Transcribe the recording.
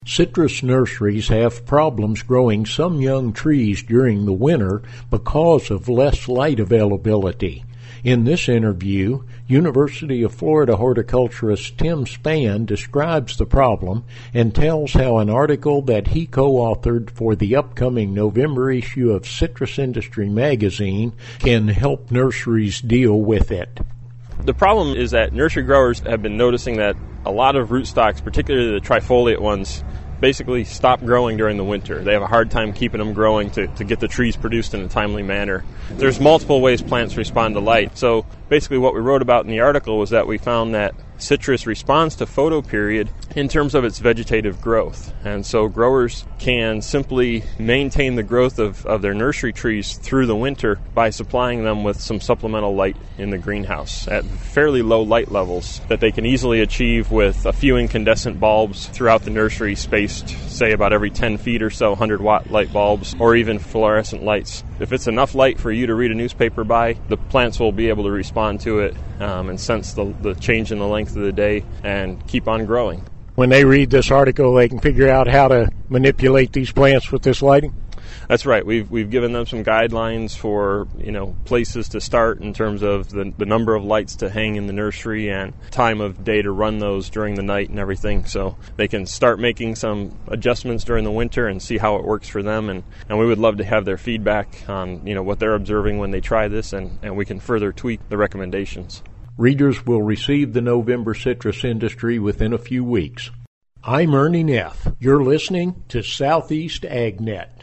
Citrus nurseries have problems growing some young trees during the winter because of less light availability. In this interview, University of Florida horticulturist Tim Spann describes the problem and tells how an article that he co-authored for the upcoming November issue of Citrus Industry magazine can help nurseries deal with it. The problem is that nursery growers have been noticing that a lot of rootstocks, particularly the trifoliate ones, basically stop growing during the winter. They have a hard time keeping them growing to get the trees produced in a timely manner. There's multiple ways plants respond to light. So basically what we wrote about in the article was that we found that citrus responds to photoperiod in terms of its vegetative growth. And so growers can simply maintain the growth of their nursery trees through the winter by supplying them with some supplemental light in the greenhouse at fairly low light levels that they can easily achieve with a few incandescent bulbs throughout the nursery, spaced, say, about every 10 feet or so, 100-watt light bulbs, or even fluorescent lights. If it's enough light for you to read a newspaper by, the plants will be able to respond to it and sense the change in the length of the day and keep on growing. When they read this article, they can figure out how to manipulate these plants with this lighting? That's right. We've given them some guidelines for, places to start in terms of the number of lights to hang in the nursery and time of day to run those during the night and everything. So they can start making some adjustments during the winter and see how it works for them. And we would love to have their feedback on, what they're observing when they try this, and we can further tweak the recommendations. Readers will receive the November Citrus Industry within a few weeks. I'm Ernie Neff. You're listening to Southeast AgNet.